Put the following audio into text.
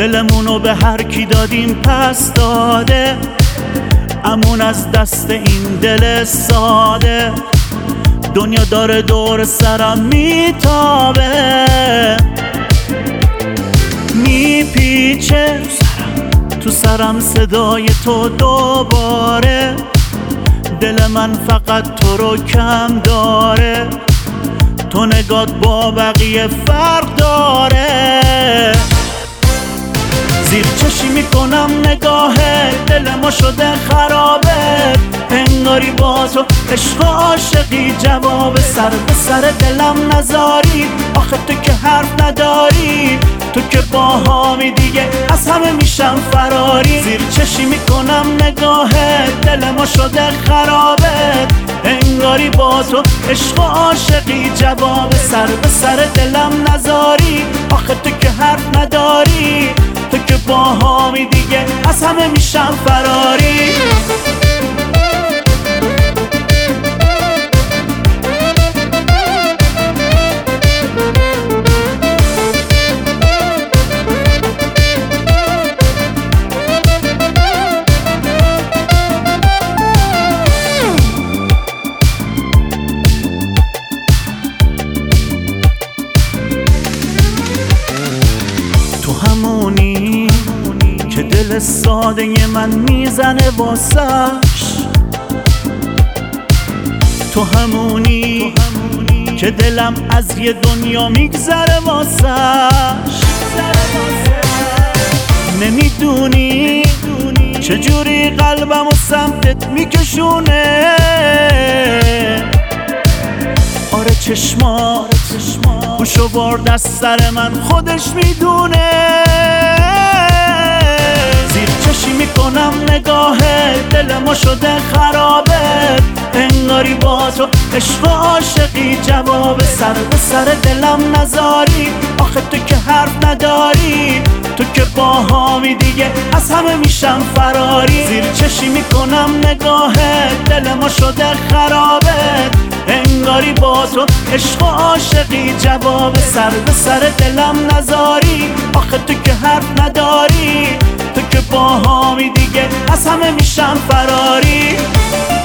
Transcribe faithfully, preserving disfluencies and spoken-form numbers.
دلمونو به هر کی دادیم پس داده، امون از دست این دل ساده. دنیا داره دور سرم میتابه، میپیچه تو سرم صدای تو دوباره. دل من فقط تو رو کم داره، تو نگات با بقیه فرق داره. زیر چشی میکنم نگاهه، دل ما شده خرابه. انگاری با تو عشق و عاشقی، جواب سر به سر دلم نذاری. آخه تو که حرف نداری، تو که باهامی دیگه از همه میشم فراری. زیر چشی میکنم نگاهه، دل ما شده خرابه. انگاری با تو عشق و عاشقی، جواب سر به سر دلم نذاری. آخه تو که حرف نداری، تو که باهامی دیگه از همه میشم فراری. همونی که دل ساده من میزنه واسش، تو همونی که دلم از یه دنیا میگذره واسش. نمیدونی چجوری قلبم و سمتت میکشونه. آره چشما گوشو برد از سر من، خودش میدونه. زیر چشی میکنم نگاهه، دل ما شده خرابه. انگاری با تو عشق و عاشقی، جواب سر به سر دلم نذاری. آخه تو که حرف نداری، تو که باهامی دیگه از همه میشم فراری. زیر چشی میکنم نگاهه، دل ما شده خرابه. انگاری با تو عشق و عاشقی، جواب سر به سر دلم نذاری. آخه تو که حرف نداری، تو که باهامی دیگه از همه میشم فراری.